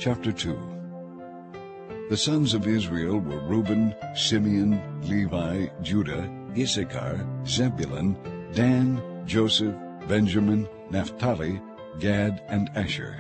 Chapter 2. The sons of Israel were Reuben, Simeon, Levi, Judah, Issachar, Zebulun, Dan, Joseph, Benjamin, Naphtali, Gad, and Asher.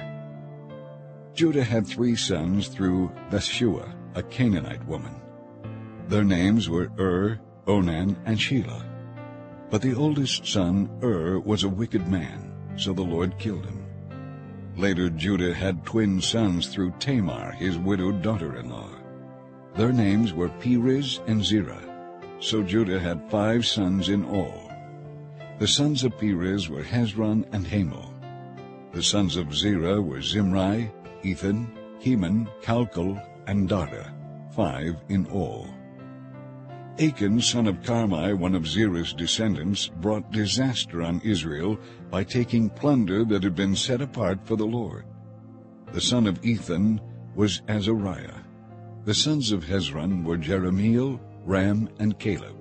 Judah had 3 sons through Bathshua, a Canaanite woman. Their names were Onan, and Shelah. But the oldest son, was a wicked man, so the Lord killed him. Later Judah had twin sons through Tamar, his widowed daughter-in-law. Their names were Perez and Zerah. So Judah had 5 sons in all. The sons of Perez were Hezron and Hamul. The sons of Zerah were Zimri, Ethan, Heman, Calcol, and Darda, 5 in all. Achan, son of Carmi, one of Zerah's descendants, brought disaster on Israel by taking plunder that had been set apart for the Lord. The son of Ethan was Azariah. The sons of Hezron were Jerahmeel, Ram, and Caleb.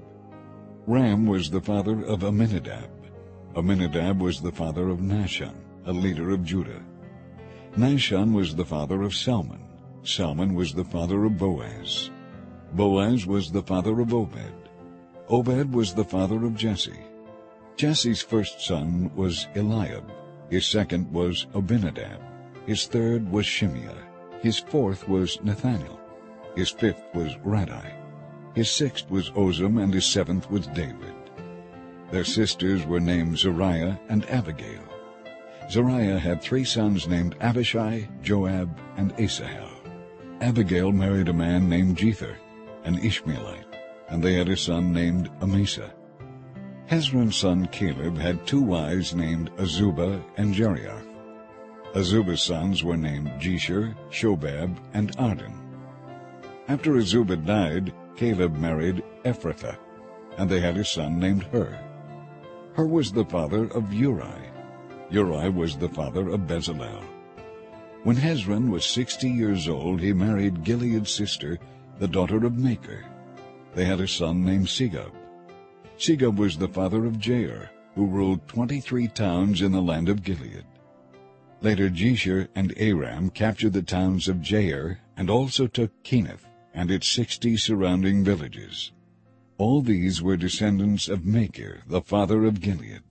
Ram was the father of Amminadab. Amminadab was the father of Nahshon, a leader of Judah. Nahshon was the father of Salmon. Salmon was the father of Boaz. Boaz was the father of Obed. Obed was the father of Jesse. Jesse's first son was Eliab. His second was Abinadab. His third was Shimeah. His fourth was Nathaniel. His fifth was Radai. His sixth was Ozem, and his seventh was David. Their sisters were named Zariah and Abigail. Zariah had 3 sons named Abishai, Joab, and Asahel. Abigail married a man named Jether, an Ishmaelite, and they had a son named Amasa. Hezron's son Caleb had 2 wives named Azubah and Jeriath. Azubah's sons were named Jesher, Shobab, and Arden. After Azubah died, Caleb married Ephrathah, and they had a son named Hur. Hur was the father of Uri. Uri was the father of Bezalel. When Hezron was 60 years old, he married Gilead's sister, the daughter of Machir. They had a son named Segub. Segub was the father of Jair, who ruled 23 towns in the land of Gilead. Later Jesher and Aram captured the towns of Jair and also took Kenath and its 60 surrounding villages. All these were descendants of Machir, the father of Gilead.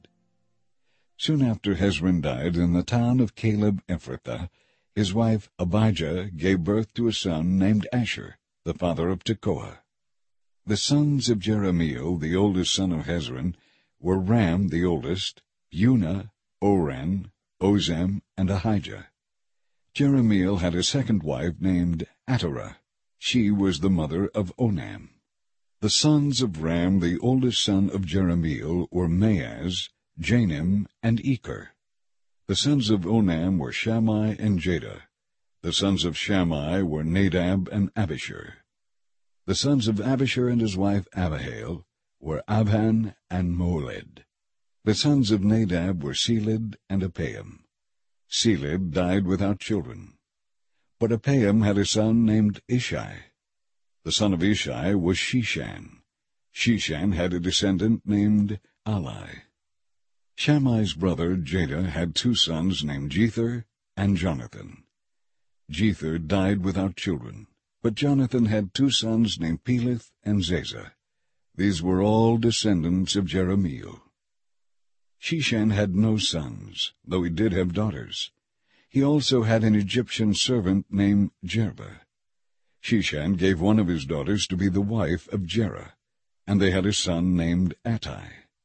Soon after Hezron died, in the town of Caleb Ephrathah, his wife Abijah gave birth to a son named Asher, the father of Tekoa. The sons of Jerahmeel, the oldest son of Hezron, were Ram the oldest, Unah, Oran, Ozem, and Ahijah. Jerahmeel had a second wife named Atterah. She was the mother of Onam. The sons of Ram, the oldest son of Jerahmeel, were Maaz, Janim, and Eker. The sons of Onam were Shammai and Jada. The sons of Shammai were Nadab and Abishur. The sons of Abishur and his wife Abihail were Abhan and Moled. The sons of Nadab were Seled and Apaim. Seled died without children. But Apaim had a son named Ishai. The son of Ishai was Shishan. Shishan had a descendant named Ali. Shammai's brother Jada had 2 sons named Jether and Jonathan. Jether died without children, but Jonathan had 2 sons named Peleth and Zazah. These were all descendants of Jerahmeel. Shishan had no sons, though he did have daughters. He also had an Egyptian servant named Jerba. Shishan gave one of his daughters to be the wife of Jerah, and they had a son named Attai.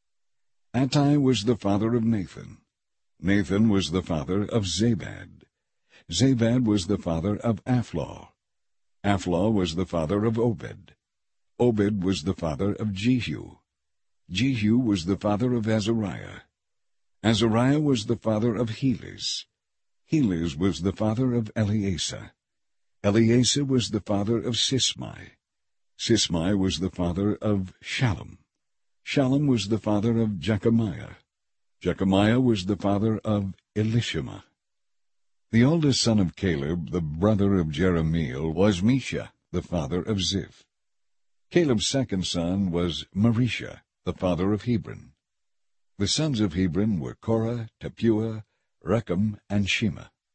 Attai was the father of Nathan. Nathan was the father of Zabad. Zabad was the father of Aphlah. Aphlah was the father of Obed. Obed was the father of Jehu. Jehu was the father of Azariah. Azariah was the father of Helez. Helez was the father of Eleasa. Eleasa was the father of Sismai. Sismai was the father of Shallum. Shallum was the father of Jechamiah. Jechamiah was the father of Elishama. The oldest son of Caleb, the brother of Jerahmeel, was Mesha, the father of Ziph. Caleb's second son was Marisha, the father of Hebron. The sons of Hebron were Korah, Tappuah, Rechem, and Shema.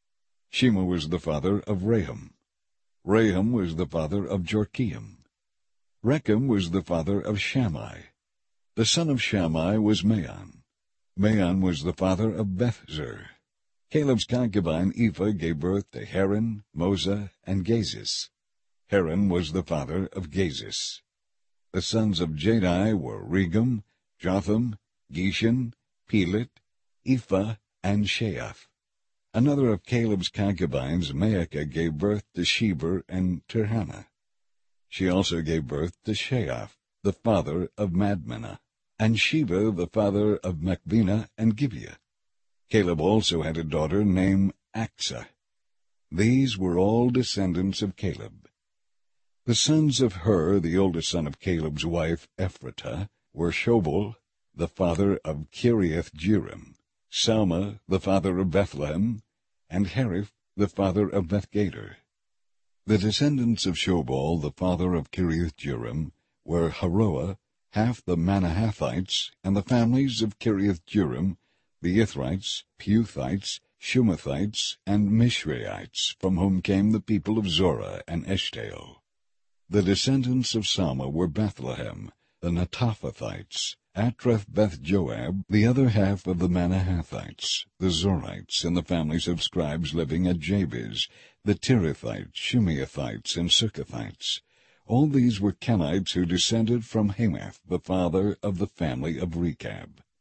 Shema was the father of Raham. Raham was the father of Jorkeam. Rechem was the father of Shammai. The son of Shammai was Maon. Maon was the father of Bethzer. Caleb's concubine Ephah gave birth to Haran, Moza, and Gazis. Haran was the father of Gazis. The sons of Jadai were Regem, Jotham, Geshan, Pelet, Ephah, and Sheath. Another of Caleb's concubines, Maacah, gave birth to Sheber and Tirhana. She also gave birth to Sheath, the father of Madmenah, and Sheba, the father of Machbenah and Gibeah. Caleb also had a daughter named Achsah. These were all descendants of Caleb. The sons of Hur, the oldest son of Caleb's wife Ephratah, were Shobal, the father of Kiriath-jearim, Salma, the father of Bethlehem, and Hariph, the father of Bethgader. The descendants of Shobal, the father of Kiriath-jearim, were Haroah, half the Manahathites, and the families of Kiriath-jearim, the Ithrites, Puthites, Shumathites, and Mishraites, from whom came the people of Zorah and Eshtaol. The descendants of Salma were Bethlehem, the Netophathites, Atrath-Beth-Joab, the other half of the Manahathites, the Zorites, and the families of scribes living at Jabez, the Tirathites, Shimeathites, and Succothites. All these were Kenites who descended from Hamath, the father of the family of Rechab.